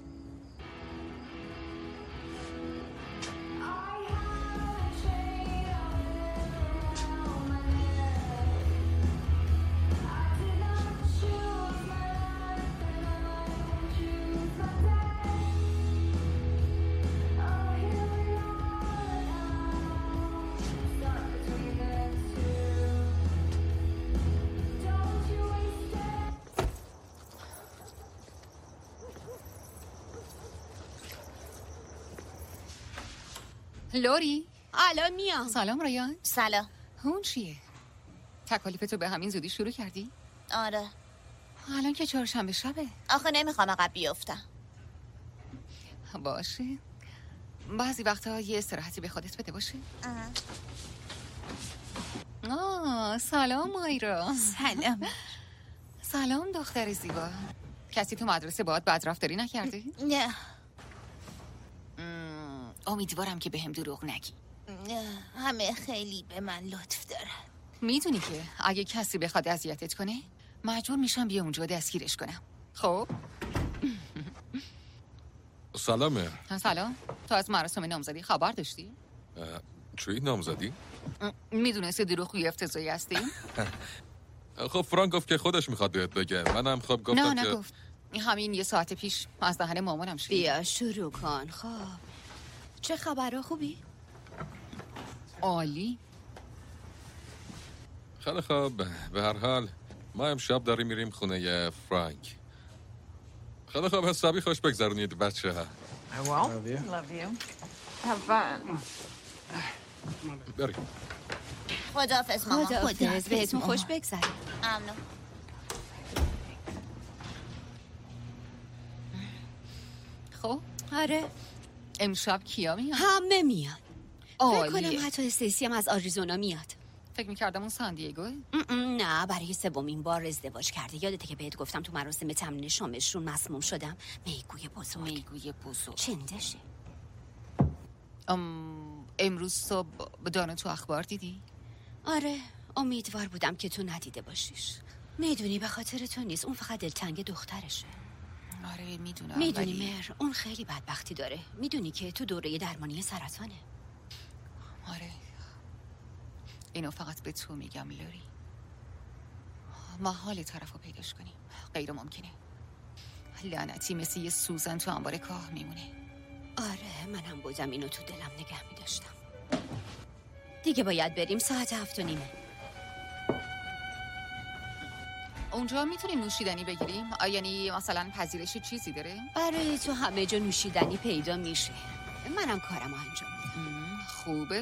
لوری الان میام. سلام رایان. سلام. اون چیه؟ تکالیفتو به همین زودی شروع کردی؟ آره. الان که چهارشنبه شبه. آخه نمیخوام عقب بیفتم. باشه. بعضی وقتا یه استراحتی به خودت بده باشه. سلام مایرا. سلام. سلام دختر زیبا. کسی تو مدرسه باهات بدرفتاری نکرده؟ نه. امیدوارم که بهم دروغ نگی. همه خیلی به من لطف دارن. میدونی که اگه کسی بخواد اذیتت کنه مجبور میشم بیا اونجا دستگیرش کنم. خب سلامه. سلام. تو از مراسم نامزدی خبر داشتی؟ چی نامزدی؟ میدونستی دروغگوی افتضاحی هستی؟ خب فرانک گفت که خودش میخواد بهت بگه. منم خب گفتم نه نگفت. همین یه ساعت پیش از دهن مامانم شد. بیا شروع کن. خب چه خبرها؟ خوبی؟ عالی. خیلی خوب. به هر حال ما امشب داریم میریم خونه فرانک. خیلی خوب. حسابی خوش بگذرونید بچه ها. Love you. Have fun. بریم. خداحافظ ماما. خداحافظ. بهتون خوش بگذره. ممنون. خب آره. امشب کیا میان؟ همه میان. فکر کنم حتی استیسی هم از آریزونا میاد. فکر میکردم اون سان دیگوه؟ نه، برای 3مین بار ازدواج کرده. یادته که بهت گفتم تو مراسم تمرین شامشون مسموم شدم؟ میگوی بزرگ. چندشه؟ امروز صبح دانو تو اخبار دیدی؟ آره، امیدوار بودم که تو ندیده باشیش. میدونی به خاطر تو نیست، اون فقط دلتنگ دخترشه. آره میدونم. میدونی مهر، اون خیلی بدبختی داره. میدونی که تو دوره درمانی سرطانه. آره، اینو فقط به تو میگم لوری. ما حال طرفو پیداش کنیم غیر ممکنه. لعنتی مثل یه سوزن تو انبار کاه میمونه. آره منم بودم اینو تو دلم نگه میداشتم. دیگه باید بریم، ساعت 7:30. اونجا میتونیم نوشیدنی بگیریم؟ یعنی مثلا پذیرشی چیزی داره؟ برای تو همه جا نوشیدنی پیدا میشه. منم کارمو انجام میدم. خوبه.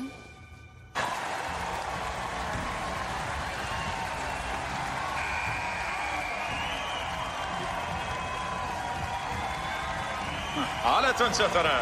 حالتون چطوره؟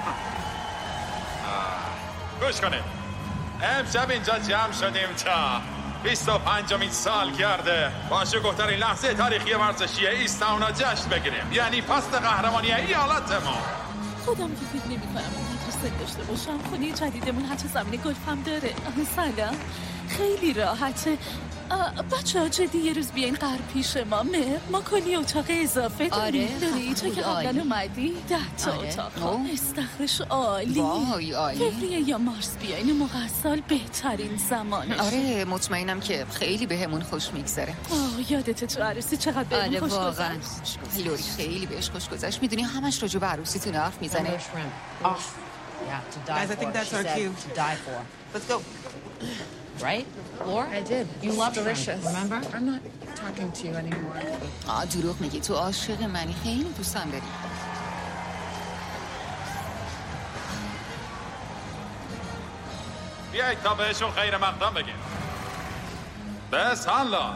گوش کنید، امشب اینجا جمع شدیم تا 25مین سالگرد با شکوه‌ترین لحظه تاریخی ورزشی ایستاونا جشن بگیریم، یعنی فصل قهرمانی ایالت ما. خودم که فکر نمی‌کنم اونقدر سن داشته باشم. خونه جدیدمون حتی زمین گلف هم داره. سلام، خیلی راحته. بچه‌ها جدی یه روز بیاین قرار پیش ما کلی اتاق اضافه داریم. آره داری تو که قبلا اومدی 10 تا اتاق. استخرش عالی. وای عالی. فوریه یا مارس بیاین، اون موقع سال بهترین زمانشه. آره مطمئنم که خیلی بهمون خوش میگذره. یادته تو عروسی چقدر بهمون خوش گذشت؟ لوری خیلی بهش خوش گذشت. میدونی همش راجع به عروسیتون حرف میزنه. Guys, I think that's our cue. To die for. Let's go. Right? Laura? I did. You loved delicious. Remember? I'm not talking to you anymore. دروغ میگی، تو عاشق منی، خیلی دوستم داری. بیایید تا بهشون خیر مقدم بگیم. بس حالا.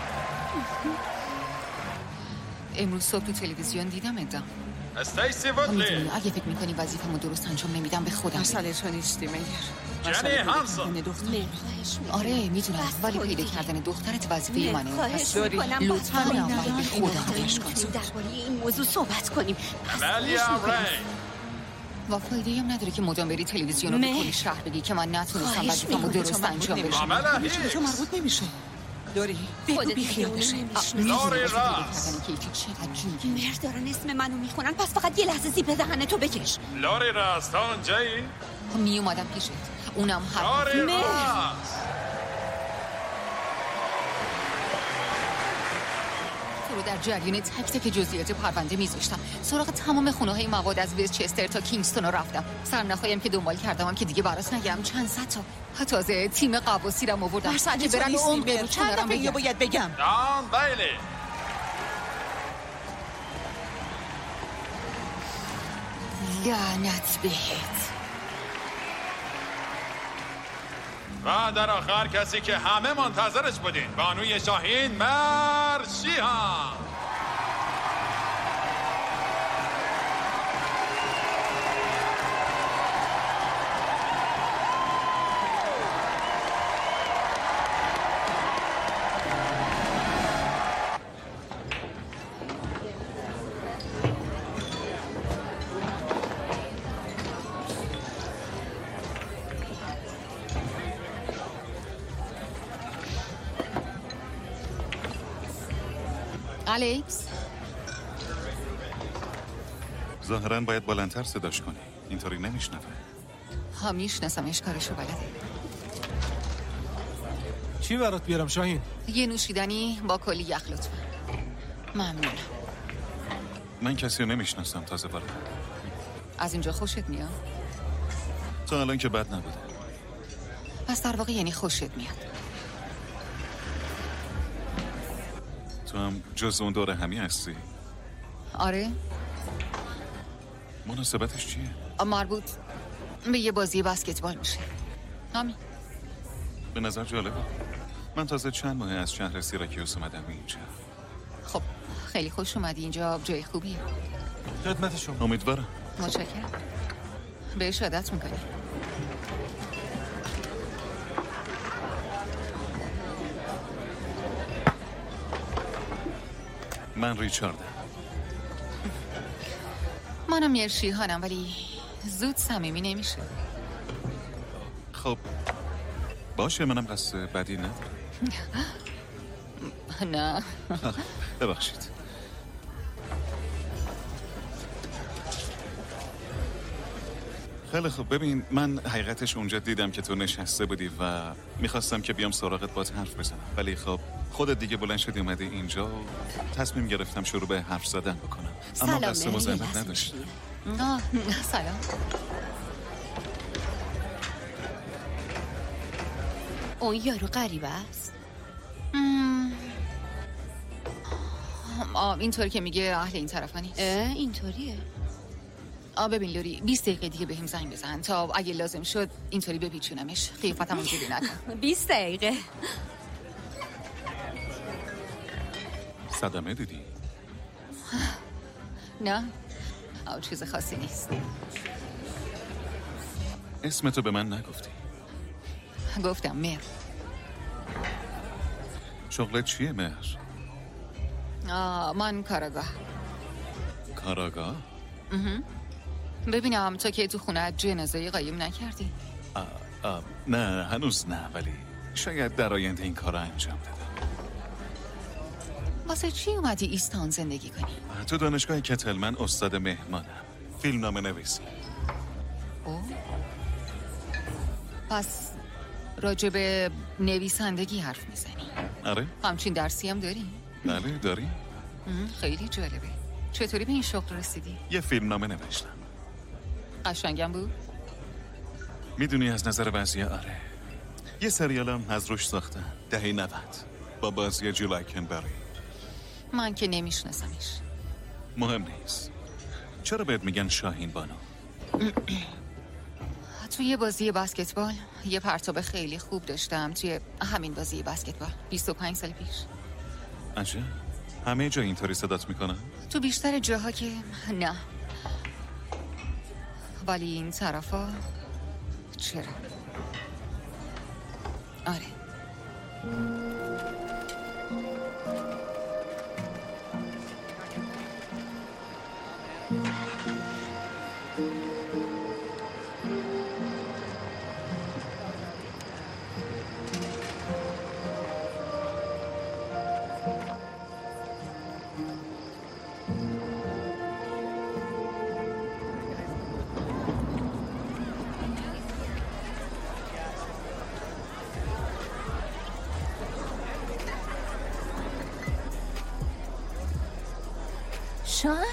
امروز صبح تو تلویزیون دیدم ادام. استیسی وودلی. اگه فکر میکنی وظیفه‌مو درست انجام نمیدم به خودم. مسئله تو نیستی میگیر. جنی هانسون. آره میدونم، ولی پیدا کردن دخترت وظیفه منه. خواهش میکنم لطفاً اول به خودم درباره این موضوع صحبت کنیم. امالیا ری. و فایده‌ای هم نداره که مدام بری تلویزیون رو به کلی شهر بگی که من نتونستم وظیفه‌مو درست انجام بدم. تو مربوط نمیشه. دوری خودت بیخیال بشه. لوری راست. مهر دارن اسم منو میخونن، پس فقط یه لحظه زیپ دهن تو بکش. لوری راست، تا اونجایی؟ می اومدم پیشت. اونم لوری راست. رو در جریان تک تک جزئیات پرونده میذاشتم. سراغ تمام خونه‌های مواد از وستچستر تا کینگستون رو رفتم. سرنخوایم که دنبال کردم که دیگه براس نگم چند صد تا. تازه تیم قواسی رو آوردم که برن عمق رو چندم باید بگم. دان بیلی. لعنت بهت. و در آخر کسی که همه منتظرش بودین، بانوی شاهین مرشیان. الکس، ظاهراً باید بلندتر صداش کنی، اینطوری نمیشنوه. ها میشناسمش، کارشو بلده. چی برات بیارم شاهین؟ یه نوشیدنی با کلی یخ لطفا. ممنونم. من کسی رو نمیشناسم، تازه وارد. از اینجا خوشت میاد؟ تا الان که بد نبوده. پس در واقع یعنی خوشت میاد. تو هم جز اون دور همی هستی؟ آره. مناسبتش چیه؟ مربوط به یه بازی بسکتبال میشه. همین. به نظر جالبه. من تازه چند ماه از شهر سیراکیوس اومدم اینجا. خب خیلی خوش اومدی، اینجا جای خوبیه. خدمت شما. امیدوارم. متشکرم. بهش عادت میکنی. من ریچاردم. منم مرشیهانم ولی زود صمیمی نمیشه. خب باشه، منم قصد بدی ندارم. نه ببخشید. خیلی خب، ببین من حقیقتش اونجا دیدم که تو نشسته بودی و میخواستم که بیام سراغت باز حرف بزنم، ولی خب خودت دیگه بلند شدی اومدی اینجا و تصمیم گرفتم شروع به حرف زدن بکنم. اما قصد مزاحمت نداشتم. سلام. اون یارو غریبه است. اینطور که میگه اهل این طرفانی. اینطوریه. ببین لوری، 20 دقیقه دیگه بهم زنگ بزن تا اگه لازم شد اینطوری بپیچونمش. قیافتم اونجوری نکن. 20 دقیقه. صدمه دیدی؟ نه چیز خاصی نیست. اسمتو به من نگفتی. گفتم مهر. شغلت چیه مهر؟ من کاراگاه. کاراگاه؟ ببینم تو که تو خونه جنازه قایم نکردی؟ نه هنوز نه، ولی شاید در آینده این کار رو انجام بدم. واسه چی اومدی ایستان زندگی کنی؟ تو دانشگاه کتلمن استاد مهمانم، فیلمنامه نویسی. پس راجع به نویسندگی حرف میزنی؟ آره. همچین درسی هم داری؟ بله داری. خیلی جالبه. چطوری به این شغل رسیدی؟ یه فیلمنامه نوشتم. قشنگم بود؟ میدونی از نظر بعضی‌ها آره. یه سریالم از روش ساختن دهه 90 با بازی جولایکنبری. من که نمیشناسمش. مهم نیست. چرا بهت میگن شاهین بانو؟ توی یه بازی بسکتبال یه پرتاب خیلی خوب داشتم توی همین بازی بسکتبال 25 سال پیش. عجب. همه جا اینطوری صدات میکنن؟ تو بیشتر جاها که نه، ولی این طرفا چرا؟ آره. شان؟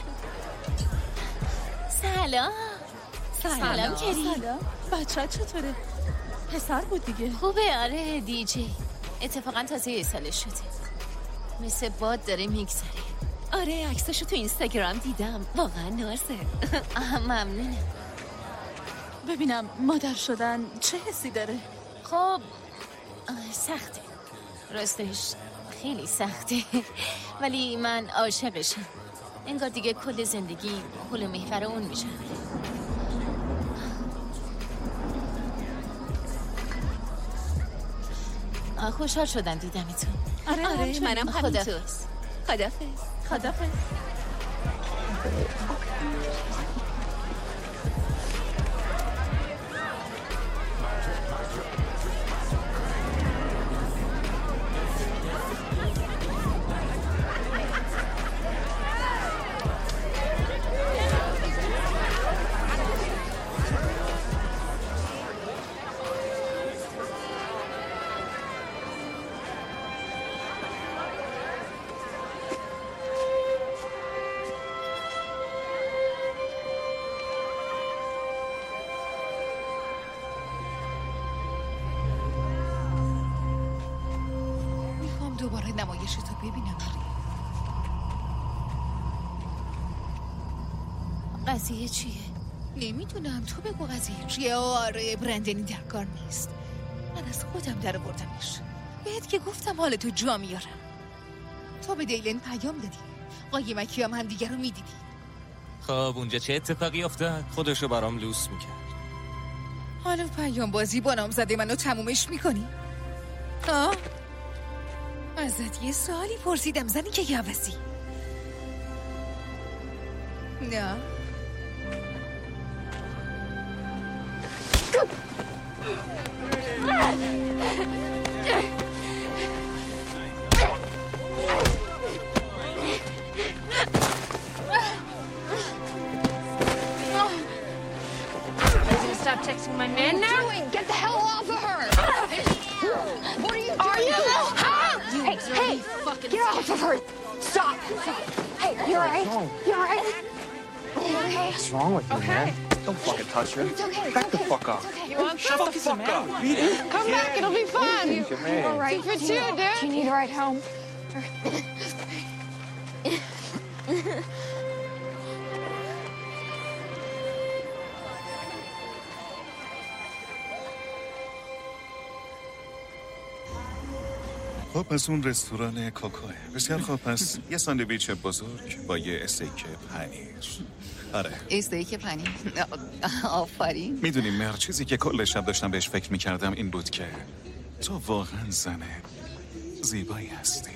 سلام. سلام کری. سلام. بچه چطوره؟ پسر بود دیگه. خوبه آره دیجی. اتفاقا تازه 1 سالش شده. مثل باد داره میگذره. آره عکساشو تو اینستاگرام دیدم. واقعا نازه. ممنونم. ببینم مادر شدن چه حسی داره؟ خب سخته. راستش خیلی سخته. ولی من عاشقشم. انگار دیگه کل زندگی حول محور اون میشه. خوشحال شدم دیدمتون. آره منم همینطور. خدافظ. دوباره نمایش تو ببینم. قضیه چیه؟ نمیدونم، تو بگو قضیه چیه. آره برندنی در کار نیست. من از خودم در آوردمش. بهت که گفتم حال تو جا میارم. تو به دیلن پیام دادی، قایمکی هم دیگر رو میدیدی. خب اونجا چه اتفاقی افتاد؟ خودشو برام لوس میکرد. حالا پیام بازی با نامزده منو تمومش میکنی؟ ها؟ ازت یه سوالی پرسیدم زنی که یوزی. نه Stop texting my man now. What are you doing? Get the hell off of her! What are you doing? Are you? Huh? Hey, get off of her! Stop! Hey, you alright? You alright? Okay. What's wrong with you, man? Don't fucking touch her. It's okay. Back the fuck up. You want Shut the fuck up. Beat it. Come back, it'll be fun. You're all right. 2 for 2, dude. Do you need a ride home? خب پس اون رستوران کوکوه. بسیار خب پس یه ساندویچ بزرگ با یه استیک پنیر. آره استیک پنیر. آفرین. میدونی مر چیزی که کل شب داشتم بهش فکر میکردم این بود که تو واقعا زن زیبایی هستی.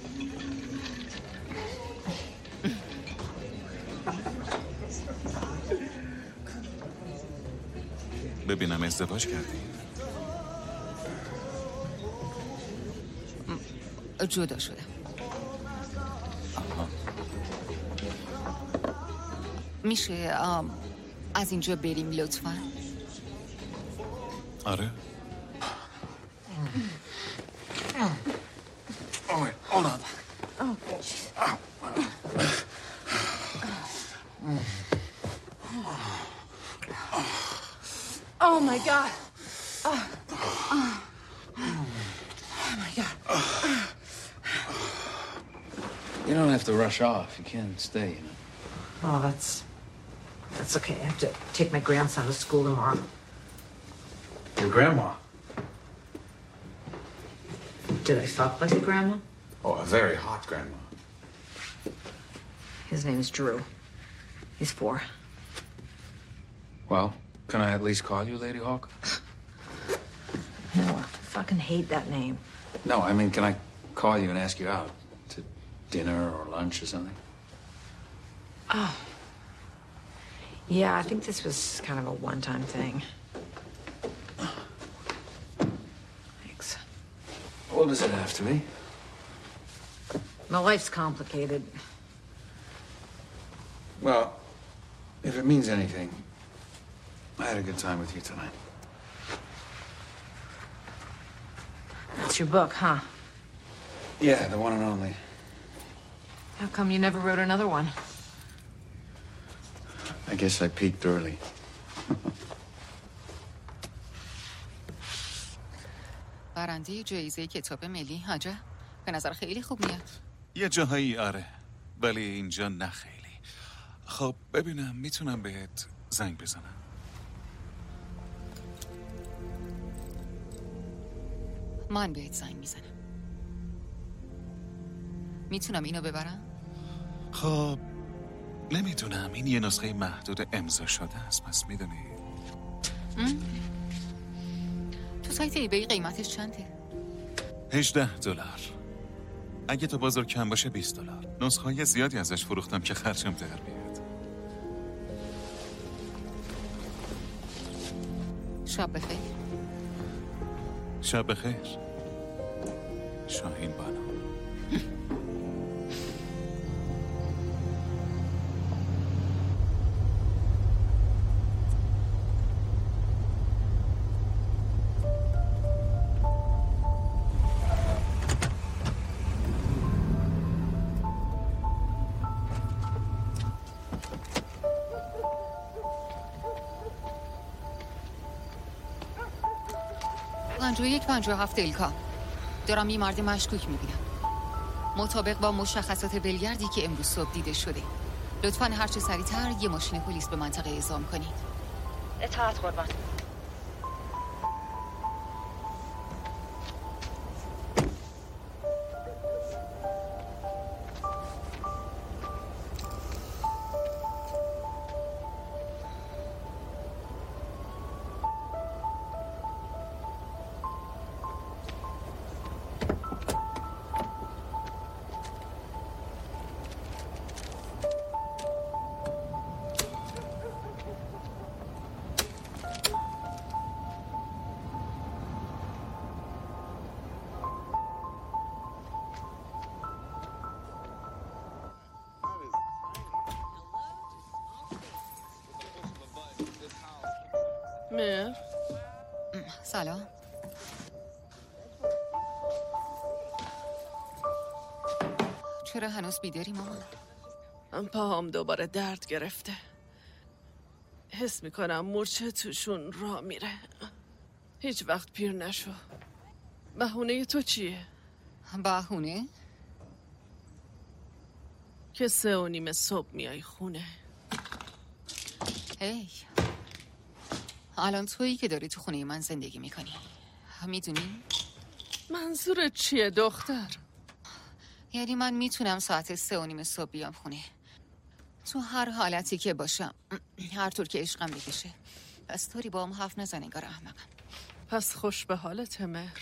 ببینم ازدواج کردی؟ جدا شدم. میشه از اینجا بریم لطفا؟ آره. Hold on. Oh my God. Oh my God. You don't have to rush off. You can stay, you know. Oh, that's okay. I have to take my grandson to school tomorrow. Your grandma? Did I talk like a grandma? Oh, a very hot grandma. His name is Drew. He's 4. Well, can I at least call you Lady Hawk? No, I fucking hate that name. No, I mean, can I call you and ask you out to dinner or lunch or something? Oh. Yeah, I think this was kind of a one-time thing. Thanks. What does it have to be? My life's complicated. Well, if it means anything, I had a good time with you tonight. That's your book, huh? Yeah, the one and only. How come you never wrote another one? I guess I peaked early. برنده جایزه کتاب ملی حاجه به نظر خیلی خوب میاد. یه جاهایی آره ولی اینجا نه خیلی. خب ببینم میتونم بهت زنگ بزنم. من بهت زنگ میزنم. میتونم اینو ببرم؟ خب نمیدونم این یه نسخه محدود امضا شده است پس میدونی تو سایت ایبی قیمتش چنده؟ $18. اگه تو بازار کم باشه $20. نسخه های زیادی ازش فروختم که خرجم در بیاد. شب بخیر. شب بخیر شاهین بانو. پنجاه 57 الکا دارم یه مرد مشکوک میبینم مطابق با مشخصات ولگردی که امروز صبح دیده شده. لطفاً هرچه سریعتر یه ماشین پلیس به منطقه اعزام کنید. اطاعت قربان. مهر سلام. چرا هنوز بیداری مامان؟ پاهم دوباره درد گرفته. حس میکنم مورچه توشون راه میره. هیچ وقت پیر نشو. بهونه تو چیه؟ بهونه؟ که 3:30 صبح میای خونه. هی الان تویی که داری تو خونه من زندگی میکنی، میدونی؟ منظورت چیه دختر؟ یعنی من میتونم ساعت 3:30 صبح بیام خونه، تو هر حالتی که باشم، هر طور که عشقم بکشه. پس طوری با هم حرف نزن انگار احمقم. پس خوش به حالت مهر.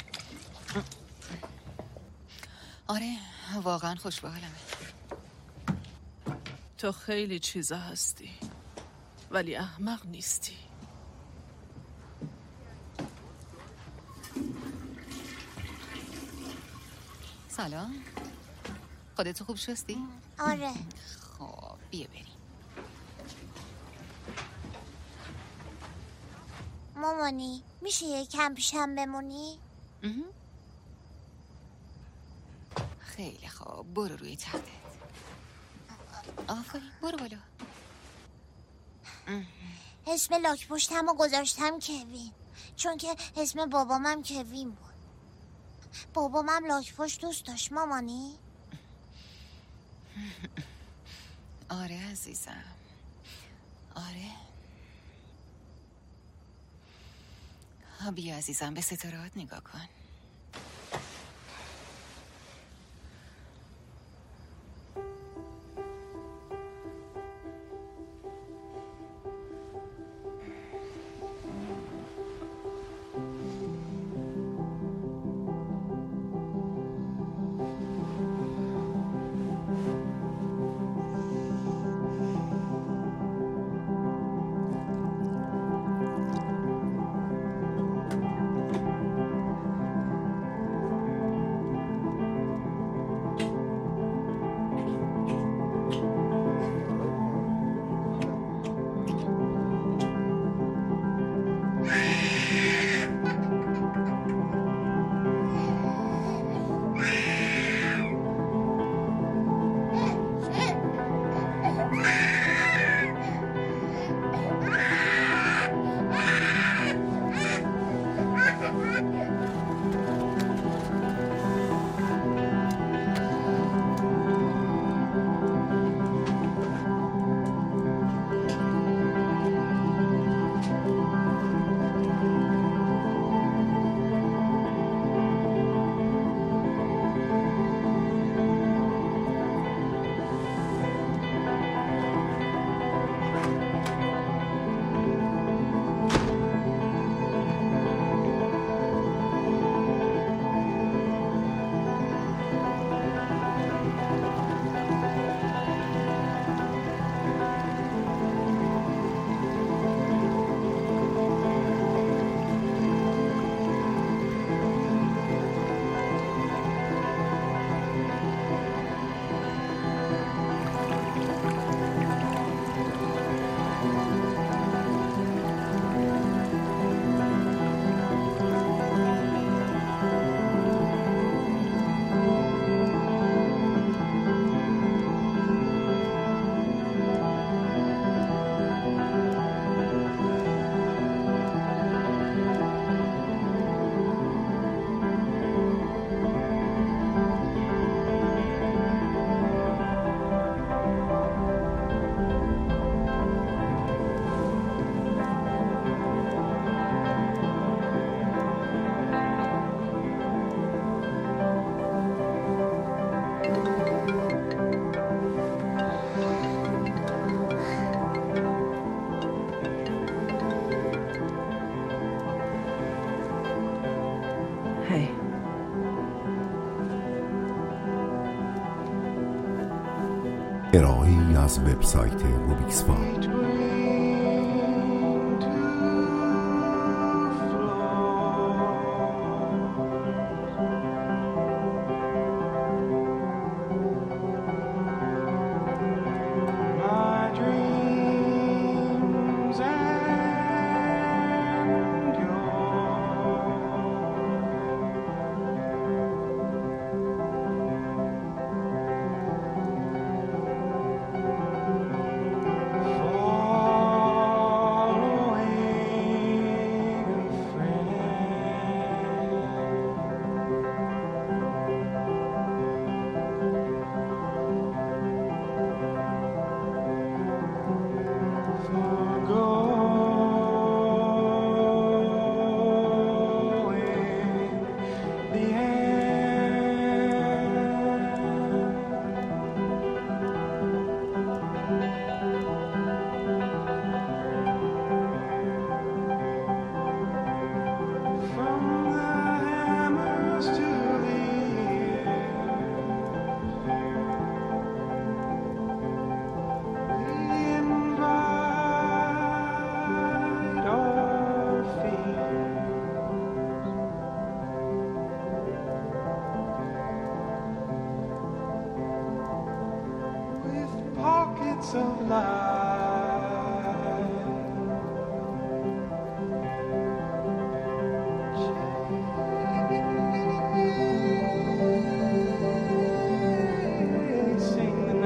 آره واقعا خوش به حالمه. تو خیلی چیزا هستی ولی احمق نیستی. سلام. خودتو خوب شستی؟ آره. خب بیا بریم. مامانی میشه یکم پیشم بمونی؟ خیلی خوب، برو روی تختت. آفرین، برو بالا. اسم لاک پشتم رو گذاشتم کوین، چون که اسم بابامم کوین بود. بابامم لاک پشت دوست داشت مامانی؟ آره عزیزم، آره. بیا عزیزم به ستارهات نگاه کن. ارائه‌ای از وبسایت موبیکسفا. sparks of light. Chasing the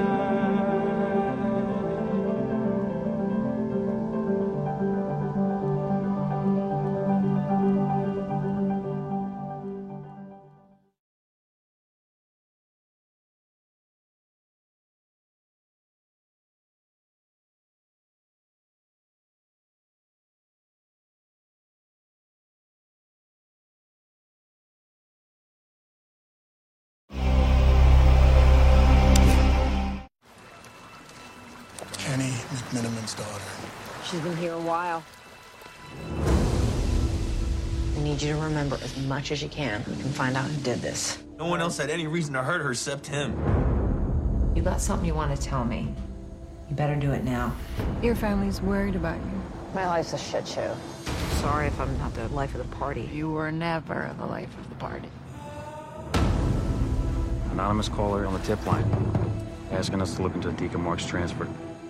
Jenny McMiniman's daughter. She's been here a while. I need you to remember as much as you can and find out who did this. No one else had any reason to hurt her except him. You got something you want to tell me. You better do it now. Your family's worried about you. My life's a shit show. Sorry if I'm not the life of the party. You were never the life of the party. Anonymous caller on the tip line, asking us to look into the Deacon Marks transfer.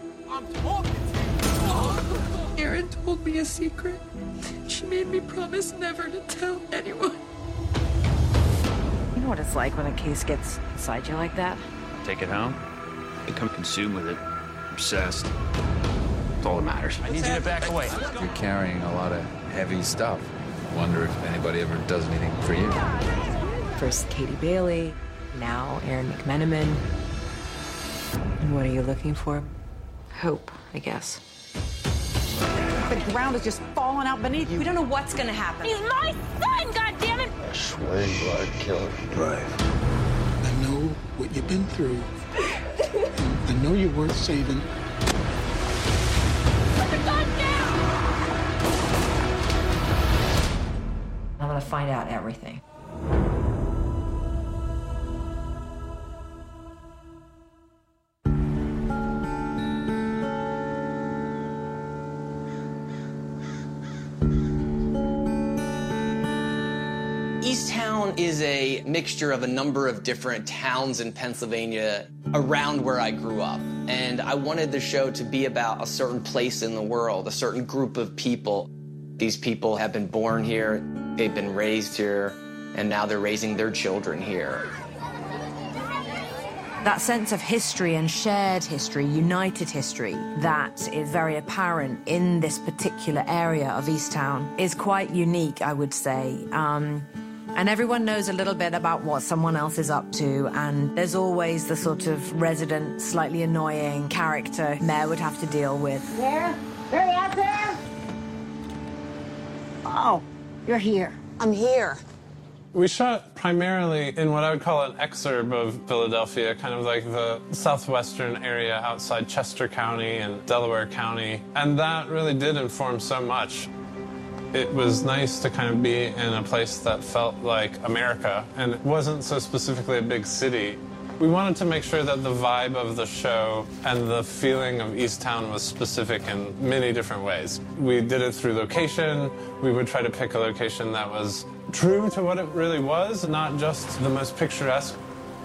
Erin told me a secret. She made me promise never to tell anyone. You know what it's like when a case gets inside you like that? Take it home, become consumed with it, obsessed. That's all that matters. I need you to back away. You're carrying a lot of heavy stuff. Wonder if anybody ever does anything for you. First Katie Bailey, now Erin McMeniman. And what are you looking for? Hope, I guess. The ground is just falling out beneath you. We don't know what's gonna happen. He's my son, goddammit! I swear you are a killer. Right. I know what you've been through. I know you're worth saving. Put the gun down! I'm gonna find out everything. Easttown is a mixture of a number of different towns in Pennsylvania around where I grew up. And I wanted the show to be about a certain place in the world, a certain group of people. These people have been born here, they've been raised here, and now they're raising their children here. That sense of history and shared history, united history, that is very apparent in this particular area of Easttown is quite unique, I would say. And everyone knows a little bit about what someone else is up to, and there's always the sort of resident, slightly annoying character Mayor would have to deal with. There? Are you out there? Oh, you're here. I'm here. We shot primarily in what I would call an exurb of Philadelphia, kind of like the southwestern area outside Chester County and Delaware County, and that really did inform so much. It was nice to kind of be in a place that felt like America, and it wasn't so specifically a big city. We wanted to make sure that the vibe of the show and the feeling of Easttown was specific in many different ways. We did it through location. We would try to pick a location that was true to what it really was, not just the most picturesque.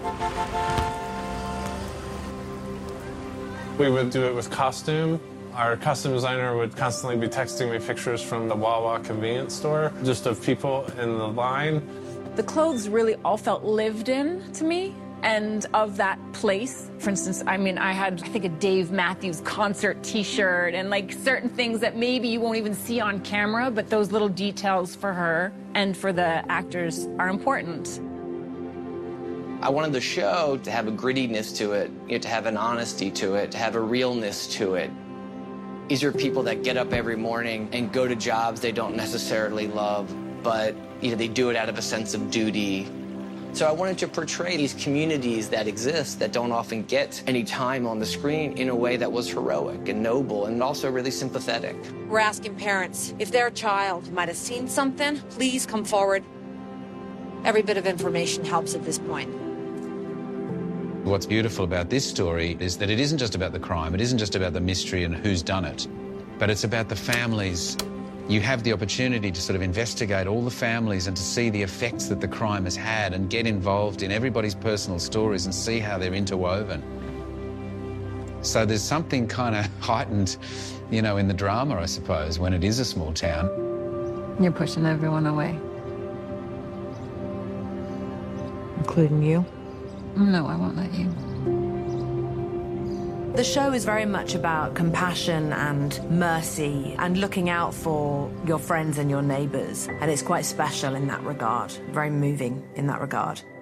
We would do it with costume. Our costume designer would constantly be texting me pictures from the Wawa convenience store, just of people in the line. The clothes really all felt lived in to me and of that place. For instance, I had, I think, a Dave Matthews concert t-shirt and like certain things that maybe you won't even see on camera, but those little details for her and for the actors are important. I wanted the show to have a grittiness to it, to have an honesty to it, to have a realness to it. These are people that get up every morning and go to jobs they don't necessarily love, but they do it out of a sense of duty. So I wanted to portray these communities that exist that don't often get any time on the screen in a way that was heroic and noble and also really sympathetic. We're asking parents, if their child might have seen something, please come forward. Every bit of information helps at this point. What's beautiful about this story is that it isn't just about the crime, it isn't just about the mystery and who's done it, but it's about the families. You have the opportunity to sort of investigate all the families and to see the effects that the crime has had and get involved in everybody's personal stories and see how they're interwoven. So there's something kind of heightened, you know, in the drama, I suppose, when it is a small town. You're pushing everyone away. Including you? No, I won't let you. The show is very much about compassion and mercy and looking out for your friends and your neighbours. And it's quite special in that regard, very moving in that regard.